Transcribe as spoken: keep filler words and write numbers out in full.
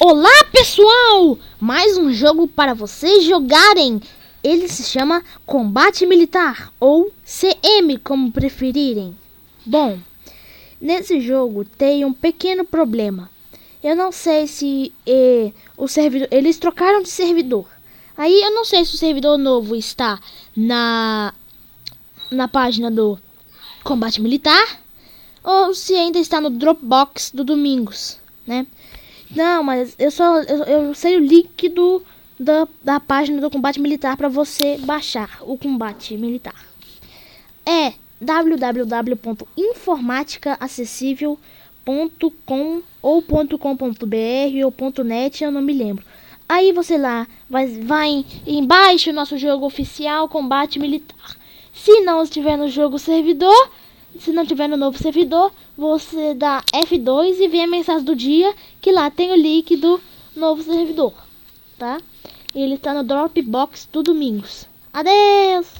Olá pessoal, mais um jogo para vocês jogarem. Ele se chama Combate Militar ou C M, como preferirem. Bom, nesse jogo tem um pequeno problema. Eu não sei se eh, o servidor, eles trocaram de servidor. Aí eu não sei se o servidor novo está na na página do Combate Militar ou se ainda está no Dropbox do Domingos, né? Não, mas eu só eu, eu sei o link do, da, da página do Combate Militar para você baixar o Combate Militar. É w w w ponto informatica acessível ponto com ou .com.br ou .net, eu não me lembro. Aí você lá vai, vai embaixo o nosso jogo oficial Combate Militar. Se não estiver no jogo servidor, se não tiver no novo servidor, você dá F dois e vê a mensagem do dia, que lá tem o link do novo servidor, tá? Ele está no Dropbox do Domingos. Adeus!